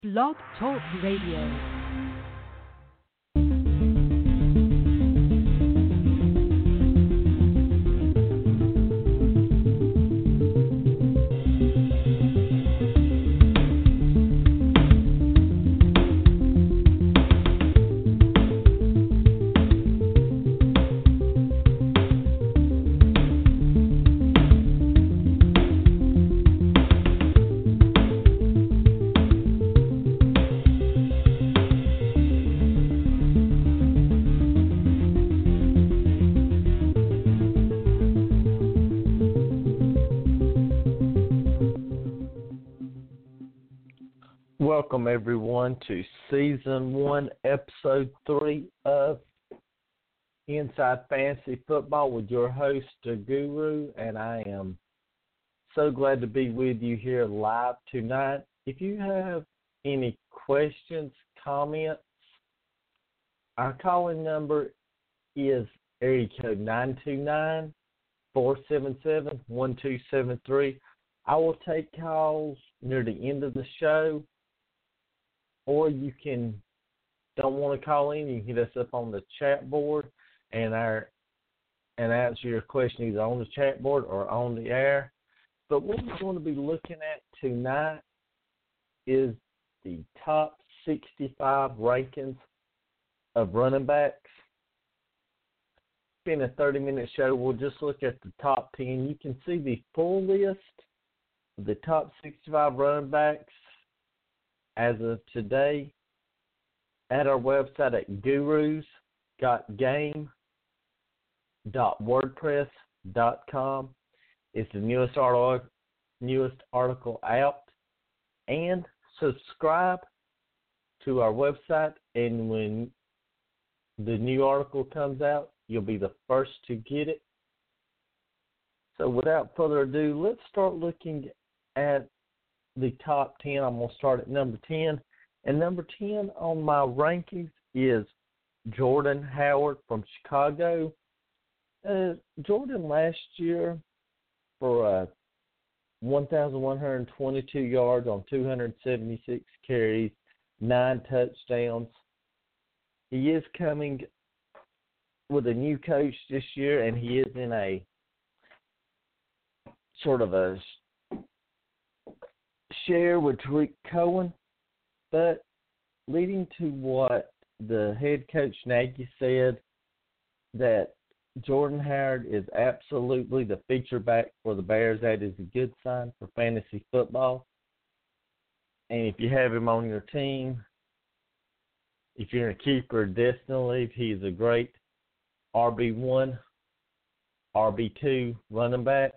Blog Talk Radio. Welcome, everyone, to Season 1, Episode 3 of Inside Fantasy Football with your host, The Guru, and I am so glad to be with you here live tonight. If you have any questions, comments, our calling number is area code 929-477-1273. I will take calls near the end of the show. Or you don't want to call in, you can hit us up on the chat board and answer your question either on the chat board or on the air. But what we're going to be looking at tonight is the top 65 rankings of running backs. It's been a 30-minute show. We'll just look at the top 10. You can see the full list of the top 65 running backs as of today at our website at gurus.game.wordpress.com. It's the newest article out. And subscribe to our website, and when the new article comes out, you'll be the first to get it. So without further ado, let's start looking at the top 10. I'm going to start at number 10. And number 10 on my rankings is Jordan Howard from Chicago. Jordan last year for 1,122 yards on 276 carries, 9 touchdowns. He is coming with a new coach this year, and he is in a sort of a share with Tariq Cohen, but leading to what the head coach Nagy said, that Jordan Howard is absolutely the feature back for the Bears. That is a good sign for fantasy football. And if you have him on your team, if you're in a keeper destined league, he's a great RB1, RB2 running back,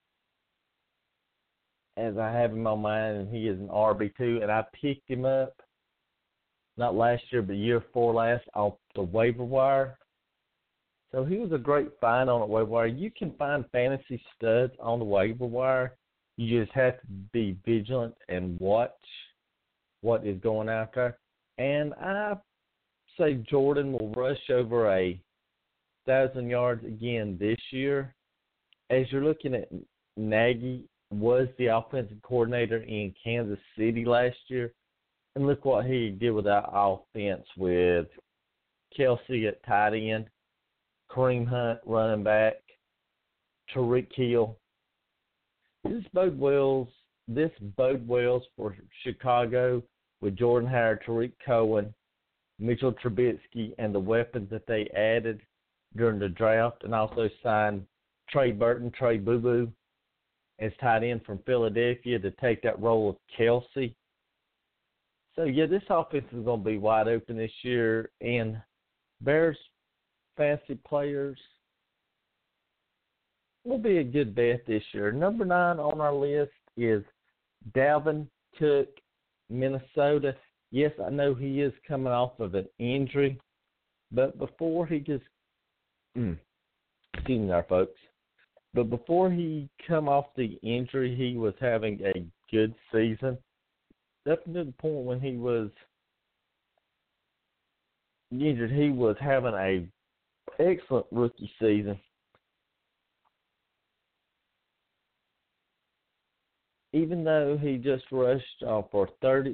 as I have him on mine, and he is an RB2, and I picked him up, not last year, but year before last, off the waiver wire. So he was a great find on the waiver wire. You can find fantasy studs on the waiver wire. You just have to be vigilant and watch what is going out there. And I say Jordan will rush over 1,000 yards again this year. As you're looking at Nagy, was the offensive coordinator in Kansas City last year. And look what he did with that offense with Kelsey at tight end, Kareem Hunt running back, Tyreek Hill. This bode well for Chicago with Jordan Howard, Tariq Cohen, Mitchell Trubisky, and the weapons that they added during the draft, and also signed Trey Burton, Trey Boo Boo, as tight end from Philadelphia to take that role of Kelsey. So, yeah, this offense is going to be wide open this year. And Bears fantasy players will be a good bet this year. Number 9 on our list is Dalvin Cook, Minnesota. Yes, I know he is coming off of an injury, but before he just excuse me there, folks. But before he come off the injury, he was having a good season. Up to the point when he was injured, he was having a excellent rookie season. even though he just rushed for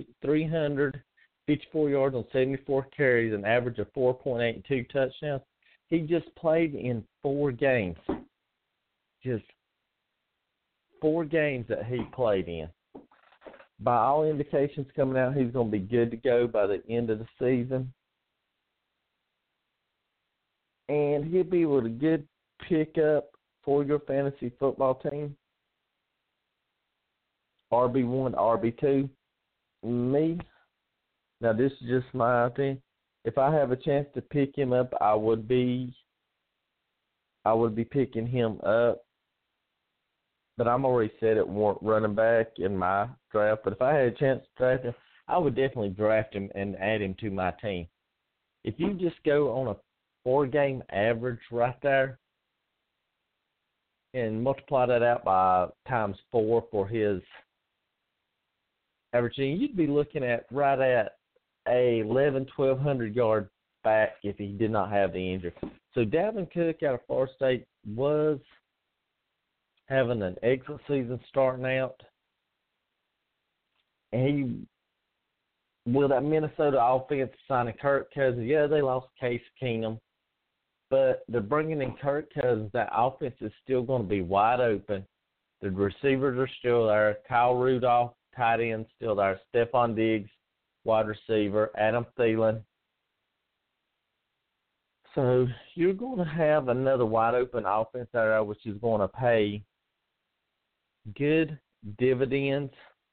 354 yards on 74 carries, an average of 4.8 and 2 touchdowns, he just played in 4 games. Just 4 games that he played in. By all indications coming out, he's going to be good to go by the end of the season. And he'll be with a good pickup for your fantasy football team. RB1 to RB2. Me, now this is just my opinion. If I have a chance to pick him up, I would be picking him up. But I'm already set at running back in my draft. But if I had a chance to draft him, I would definitely draft him and add him to my team. If you just go on a 4-game average right there and multiply that out by times 4 for his averaging, you'd be looking at right at a 1,200 yard back if he did not have the injury. So Dalvin Cook out of Florida State was having an excellent season starting out. And with that Minnesota offense signing Kirk Cousins, yeah, they lost Case Keenum, but they're bringing in Kirk Cousins. That offense is still going to be wide open. The receivers are still there. Kyle Rudolph, tight end, still there. Stephon Diggs, wide receiver. Adam Thielen. So you're going to have another wide open offense there, which is going to pay good dividends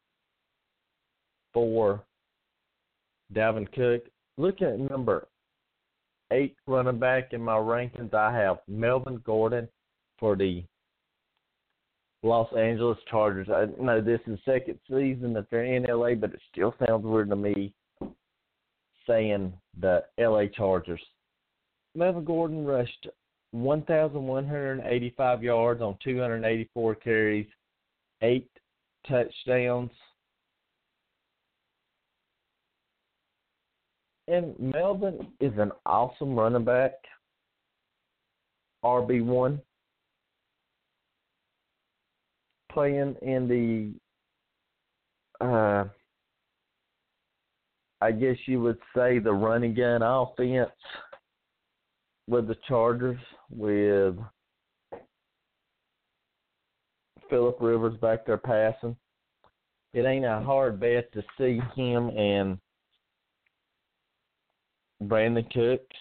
for Dalvin Cook. Look at number 8 running back in my rankings. I have Melvin Gordon for the Los Angeles Chargers. I know this is the second season that they're in LA, but it still sounds weird to me saying the LA Chargers. Melvin Gordon rushed 1,185 yards on 284 carries, 8 touchdowns. And Melvin is an awesome running back, RB1, playing in the, I guess you would say, the running gun offense with the Chargers, with Phillip Rivers back there passing. It ain't a hard bet to see him and Brandon Cooks,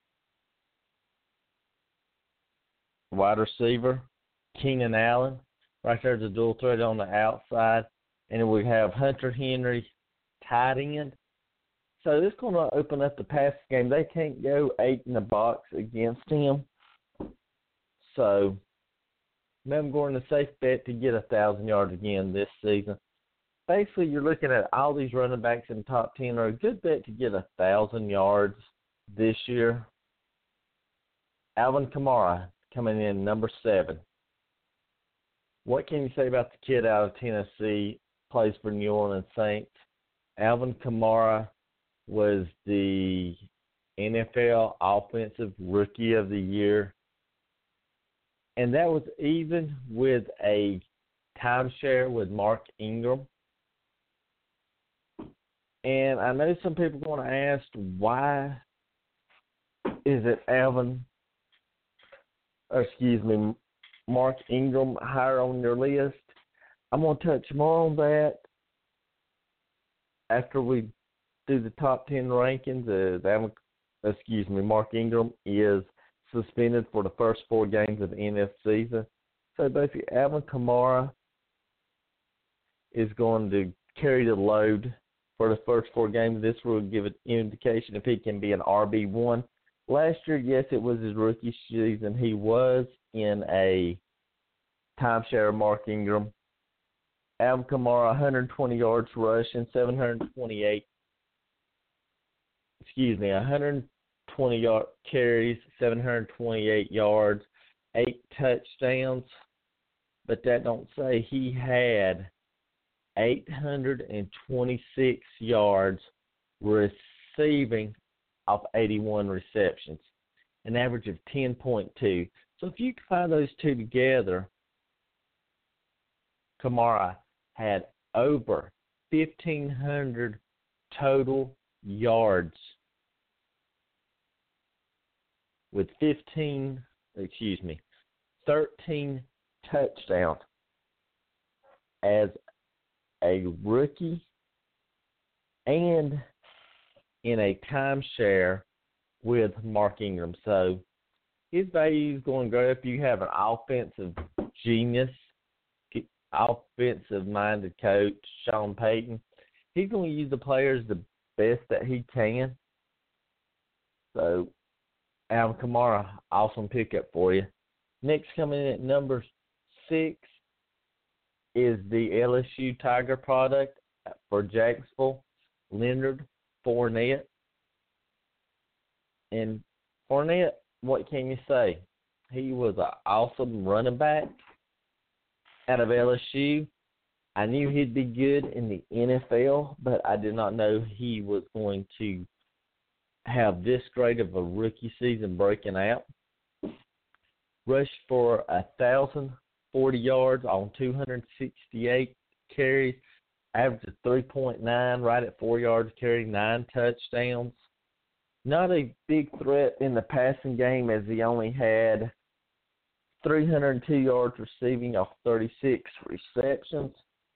wide receiver, Keenan Allen, right there's a dual threat on the outside, and then we have Hunter Henry, tight end. So this is going to open up the pass game. They can't go 8 in the box against him. So Melvin Gordon, a safe bet to get 1,000 yards again this season. Basically, you're looking at all these running backs in the top 10 are a good bet to get 1,000 yards this year. Alvin Kamara coming in number 7. What can you say about the kid out of Tennessee, plays for New Orleans Saints? Alvin Kamara was the NFL Offensive Rookie of the Year. And that was even with a timeshare with Mark Ingram. And I know some people are going to ask, why is it Mark Ingram higher on your list? I'm going to touch more on that after we do the top 10 rankings. Mark Ingram is suspended for the first 4 games of the NFL season. So basically, Alvin Kamara is going to carry the load for the first 4 games. This will give an indication if he can be an RB1. Last year, yes, it was his rookie season. He was in a timeshare of Mark Ingram. Alvin Kamara, 120 yards rushing, 120 yard carries, 728 yards, 8 touchdowns. But that don't say he had 826 yards receiving off 81 receptions, an average of 10.2. So if you combine those two together, Kamara had over 1,500 total yards with 13 touchdowns as a rookie and in a timeshare with Mark Ingram. So his value is going to go up. You have an offensive genius, offensive-minded coach, Sean Payton. He's going to use the players the best that he can. So Alvin Kamara, awesome pickup for you. Next coming in at number 6 is the LSU Tiger product for Jacksonville, Leonard Fournette. And Fournette, what can you say? He was an awesome running back out of LSU. I knew he'd be good in the NFL, but I did not know he was going to have this great of a rookie season breaking out. Rushed for 1,040 yards on 268 carries, average of 3.9, right at 4 yards carry, 9 touchdowns. Not a big threat in the passing game as he only had 302 yards receiving off 36 receptions.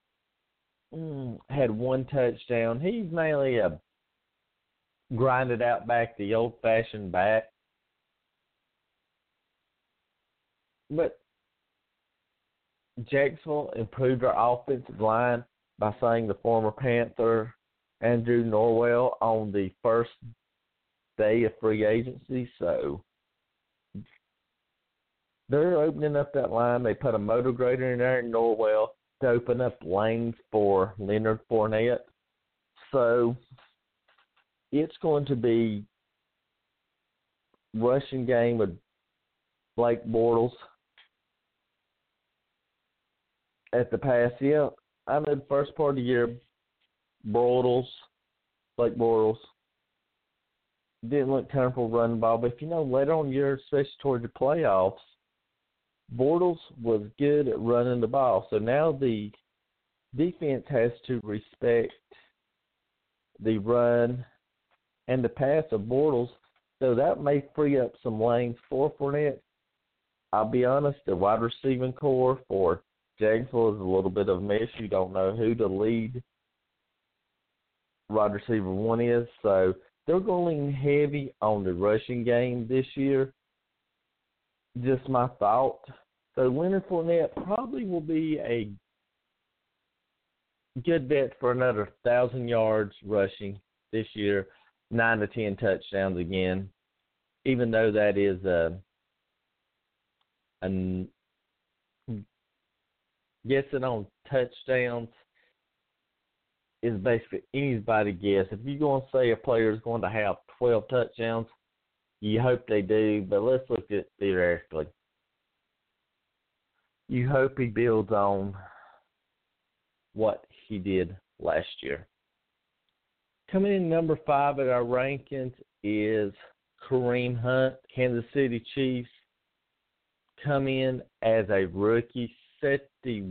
Had 1 touchdown. He's mainly a grinded out back, the old-fashioned back. But Jacksonville improved our offensive line by signing the former Panther Andrew Norwell on the first day of free agency. So they're opening up that line. They put a motor grader in there in Norwell to open up lanes for Leonard Fournette. So it's going to be rushing game with Blake Bortles at the pass. Yeah, I know the first part of the year, Blake Bortles, didn't look comfortable running the ball. But if you know, later on in the year, especially toward the playoffs, Bortles was good at running the ball. So now the defense has to respect the run and the pass of Bortles. So that may free up some lanes for Fournette. I'll be honest, the wide receiving core for Jacksonville is a little bit of a mess. You don't know who the lead wide receiver 1 is. So they're going to lean heavy on the rushing game this year. Just my thought. So Leonard Fournette probably will be a good bet for another 1,000 yards rushing this year, 9 to 10 touchdowns again, even though that is guessing on touchdowns is basically anybody's guess. If you're going to say a player is going to have 12 touchdowns, you hope they do, but let's look at it theoretically. You hope he builds on what he did last year. Coming in number 5 at our rankings is Kareem Hunt. Kansas City Chiefs come in as a rookie, set the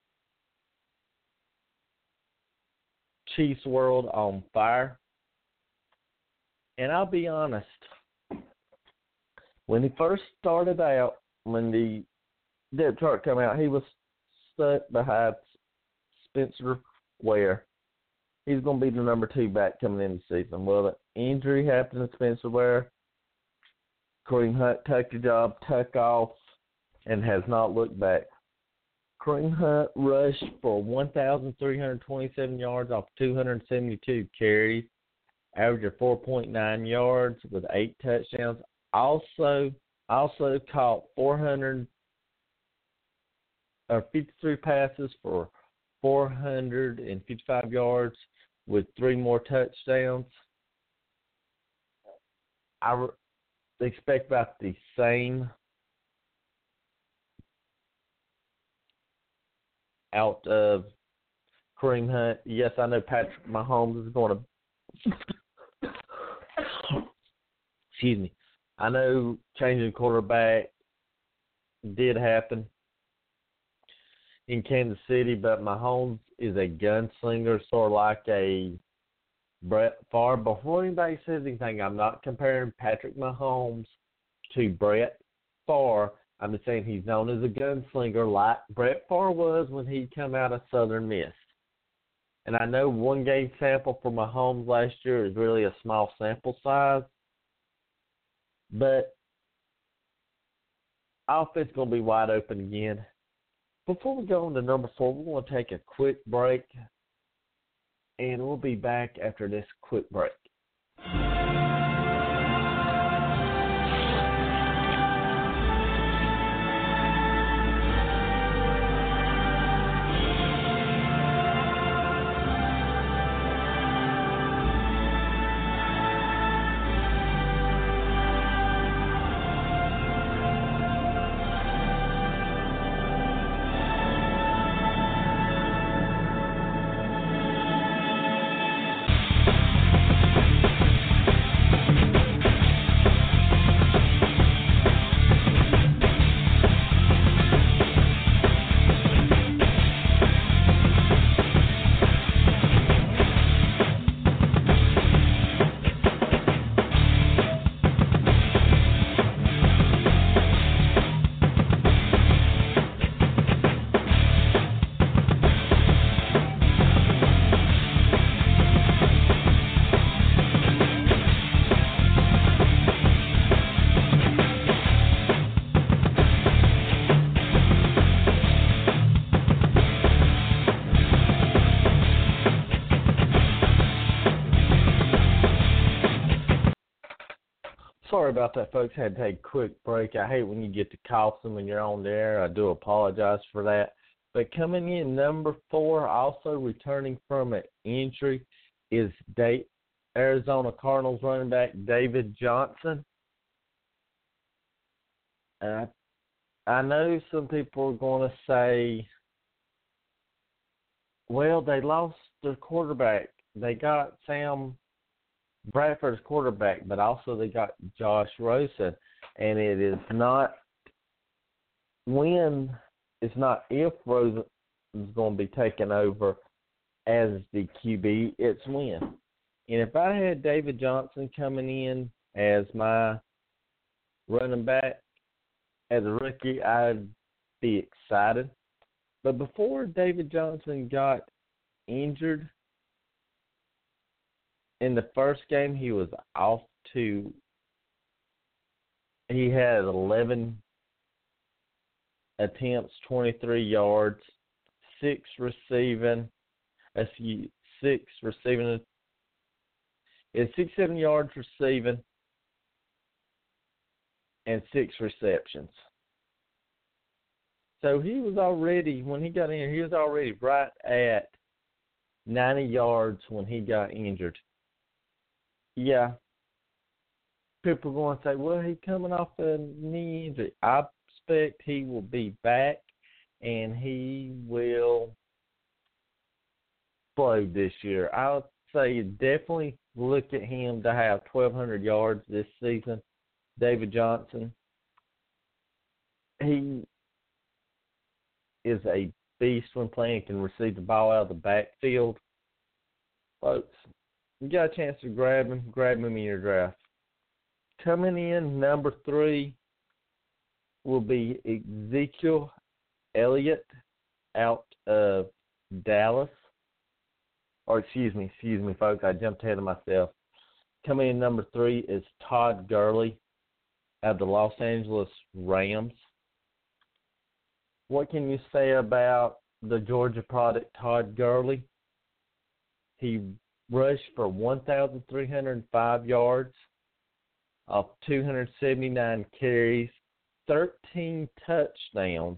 Chiefs world on fire. And I'll be honest, when he first started out, when the depth chart came out, he was stuck behind Spencer Ware. He's going to be the number 2 back coming into the season. Well, the injury happened to Spencer Ware. Kareem Hunt took the job, took off, and has not looked back. Kareem Hunt rushed for 1,327 yards off 272 carries, average of 4.9 yards with 8 touchdowns. Also caught 453 passes for 455 yards with 3 more touchdowns. I expect about the same out of Kareem Hunt. Yes, I know Patrick Mahomes is going to excuse me. I know changing quarterback did happen. in Kansas City, but Mahomes is a gunslinger, sort of like a Brett Favre. Before anybody says anything, I'm not comparing Patrick Mahomes to Brett Favre. I'm just saying he's known as a gunslinger like Brett Favre was when he come out of Southern Miss. And I know one game sample for Mahomes last year is really a small sample size, but offense going to be wide open again. Before we go on to number 4, we're going to take a quick break, and we'll be back after this quick break. Sorry about that, folks. Had to take a quick break. I hate when you get to coughing when you're on there. I do apologize for that. But coming in number 4, also returning from an injury, is Arizona Cardinals running back David Johnson. I know some people are going to say, well, they lost their quarterback. They got Sam Bradford's quarterback, but also they got Josh Rosen. And it is not when, it's not if Rosen is going to be taken over as the QB, it's when. And if I had David Johnson coming in as my running back as a rookie, I'd be excited. But before David Johnson got injured, in the first game, he was off to, he had 11 attempts, 23 yards, 6 receiving, 7 yards receiving, and 6 receptions. So he was already, when he got in, he was already right at 90 yards when he got injured. Yeah, people are going to say, well, he's coming off a knee injury. I expect he will be back, and he will blow this year. I would say definitely look at him to have 1,200 yards this season, David Johnson. He is a beast when playing, can receive the ball out of the backfield. Folks, you got a chance to grab him in your draft. Coming in, number 3 will be Ezekiel Elliott out of Dallas. Or excuse me, folks, I jumped ahead of myself. Coming in, number 3 is Todd Gurley out of the Los Angeles Rams. What can you say about the Georgia product, Todd Gurley? He rushed for 1,305 yards off 279 carries, 13 touchdowns,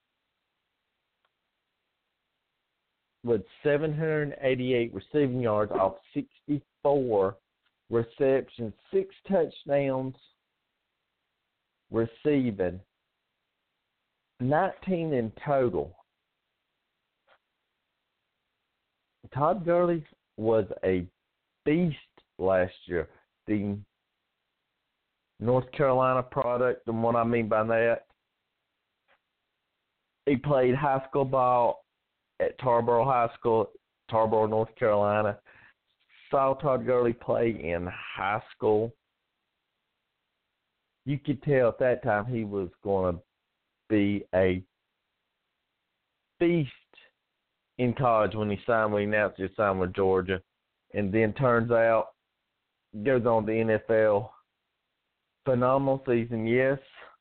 with 788 receiving yards off 64 receptions, 6 touchdowns receiving, 19 in total. Todd Gurley was a beast last year. The North Carolina product, and what I mean by that, He played high school ball at Tarboro High School, Tarboro, North Carolina. Saw Todd Gurley play in high school. You could tell at that time he was going to be a beast in college when he announced he signed with Georgia. And then turns out, goes on to NFL. Phenomenal season, yes.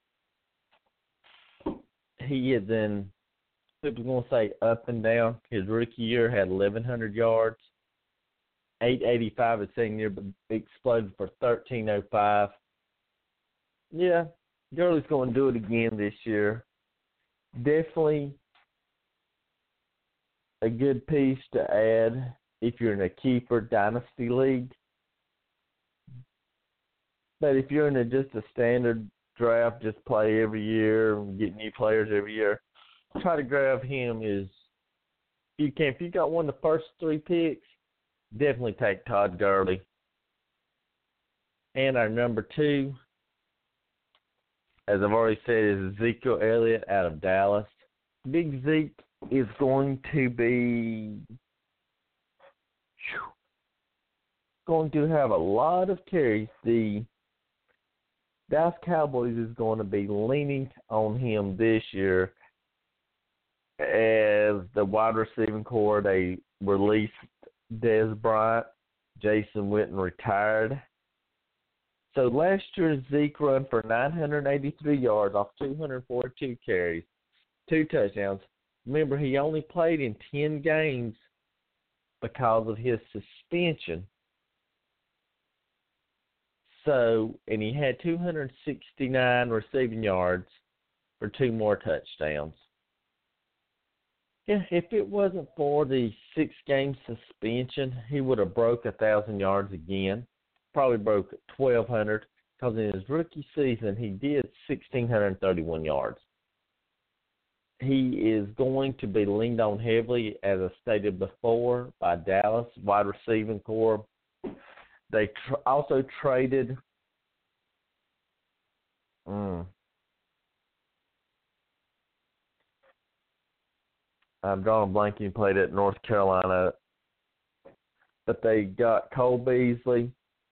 He is in, I was going to say up and down. His rookie year had 1,100 yards, 885 his senior year, but exploded for 1,305. Yeah, Gurley's going to do it again this year. Definitely a good piece to add if you're in a keeper dynasty league. But if you're in just a standard draft, just play every year, get new players every year, try to grab him if you can. If you got one of the first 3 picks, definitely take Todd Gurley. And our number 2, as I've already said, is Ezekiel Elliott out of Dallas. Big Zeke is going to have a lot of carries. The Dallas Cowboys is going to be leaning on him this year as the wide receiving core. They released Dez Bryant. Jason Witten retired. So last year, Zeke run for 983 yards off 242 carries, 2 touchdowns. Remember, he only played in 10 games because of his suspension. So, and he had 269 receiving yards for 2 more touchdowns. Yeah, if it wasn't for the 6-game suspension, he would have broke 1,000 yards again. Probably broke 1,200 because in his rookie season he did 1,631 yards. He is going to be leaned on heavily, as I stated before, by Dallas wide receiving core. They also traded I'm drawing a blank. He played at North Carolina, but they got Cole Beasley.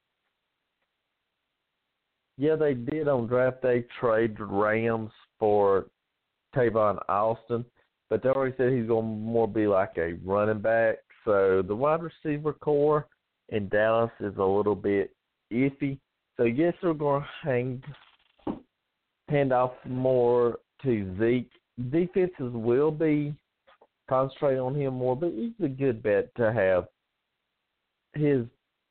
Yeah, they did on draft day trade the Rams for Tavon Austin, but they already said he's going to more be like a running back. So the wide receiver core in Dallas is a little bit iffy. So yes, they're going to hand off more to Zeke. Defenses will be concentrating on him more, but he's a good bet to have. His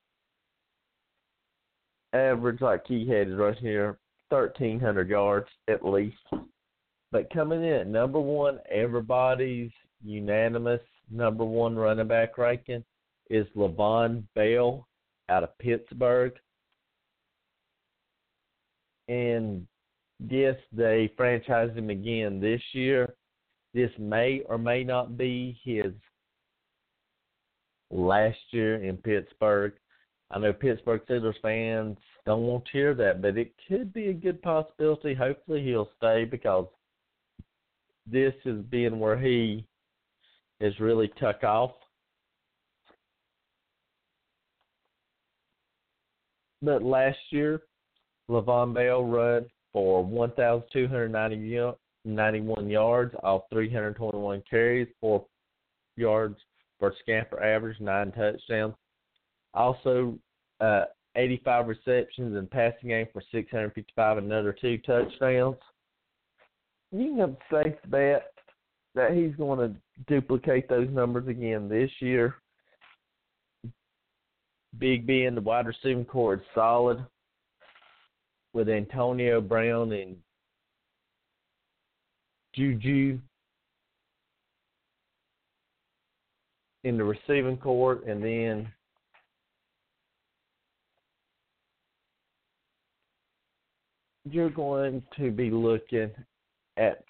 average, like he had, is right here, 1,300 yards at least. But coming in at number 1, everybody's unanimous number 1 running back ranking is Le'Veon Bell out of Pittsburgh. And yes, they franchised him again this year. This may or may not be his last year in Pittsburgh. I know Pittsburgh Steelers fans don't want to hear that, but it could be a good possibility. Hopefully he'll stay because this has been where he has really took off. But last year, Le'Veon Bell ran for 1,291 yards off 321 carries, 4 yards per scamper average, 9 touchdowns. Also, 85 receptions in passing game for 655, another 2 touchdowns. You can have a safe bet that he's going to duplicate those numbers again this year. Big Ben, the wide receiving core is solid with Antonio Brown and Juju in the receiving core, and then you're going to be looking at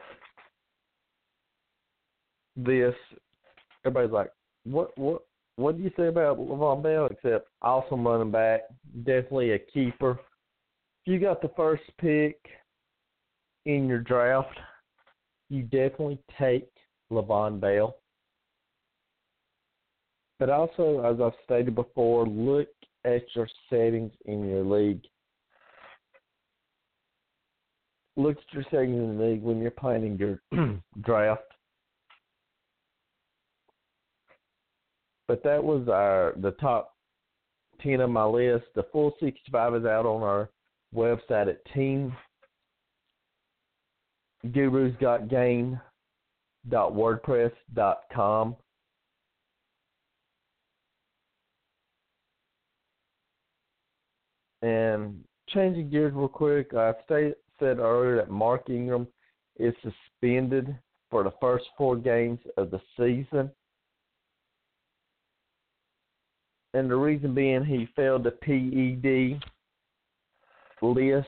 this. Everybody's like, what do you say about Le'Veon Bell? Except awesome running back, definitely a keeper. If you got the first pick in your draft, you definitely take Levon Bell. But also, as I've stated before, look at your settings in your league. Look at your settings in the league when you're planning your draft. But that was the top 10 of my list. The full 65 is out on our website at teamgurusgotgame.wordpress.com. And changing gears real quick, I said earlier that Mark Ingram is suspended for the first 4 games of the season. And the reason being he failed the PED list.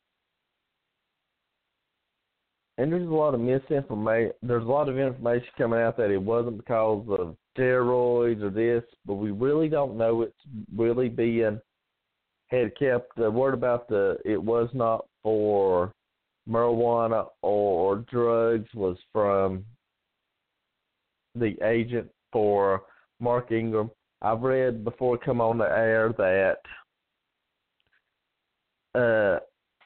And there's a lot of misinformation. There's a lot of information coming out that it wasn't because of steroids or this, but we really don't know. It's really being had kept the word about it was not for marijuana or drugs was from the agent for Mark Ingram. I've read before I come on the air that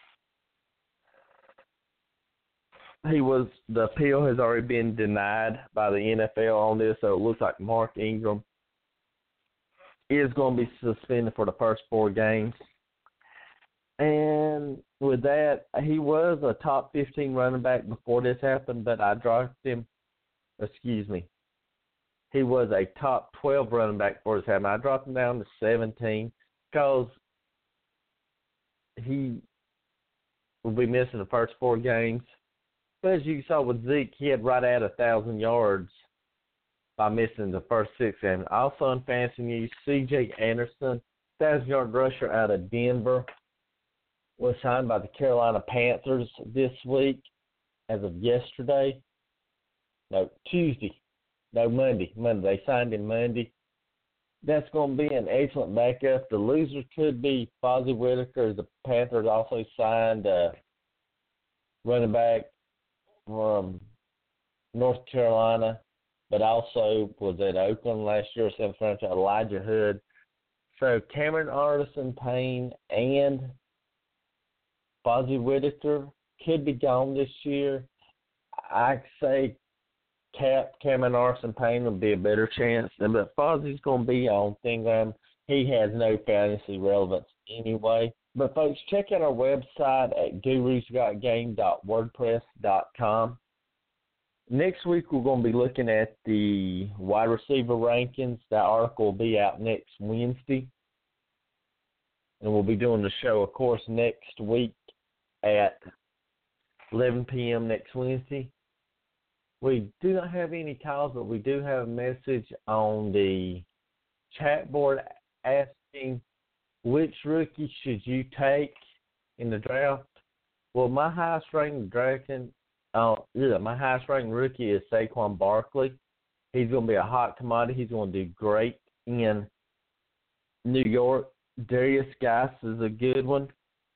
the appeal has already been denied by the NFL on this, so it looks like Mark Ingram is going to be suspended for the first 4 games. And with that, he was a top 15 running back before this happened, but I dropped him. He was a top 12 running back before this happened. I dropped him down to 17 because he will be missing the first 4 games. But as you saw with Zeke, he had right at 1,000 yards by missing the first 6 games. Also in fantasy news, C.J. Anderson, 1,000-yard rusher out of Denver, was signed by the Carolina Panthers this week as of yesterday. Monday. They signed him Monday. That's going to be an excellent backup. The loser could be Fozzie Whitaker. The Panthers also signed a running back from North Carolina, but also was at Oakland last year, 7th round, Elijah Hood. So Cameron Artison-Payne and Fozzie Whitaker could be gone this year. I say Cameron Artison-Payne will be a better chance, but Fozzie's going to be on Ingram. He has no fantasy relevance anyway. But, folks, check out our website at gurusgotgame.wordpress.com. Next week, we're going to be looking at the wide receiver rankings. That article will be out next Wednesday. And we'll be doing the show, of course, next week at 11 p.m. next Wednesday. We do not have any calls, but we do have a message on the chat board asking which rookie should you take in the draft. Well, my highest ranked rookie is Saquon Barkley. He's going to be a hot commodity. He's going to do great in New York. Darius Geis is a good one.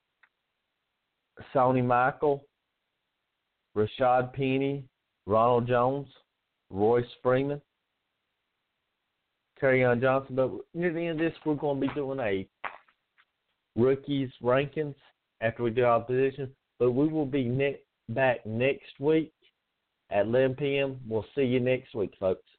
Sonny Michael, Rashad Penny, Ronald Jones, Royce Freeman, Kerryon Johnson. But near the end of this, we're going to be doing a rookies rankings after we do our position. But we will be back next week at 11 p.m. We'll see you next week, folks.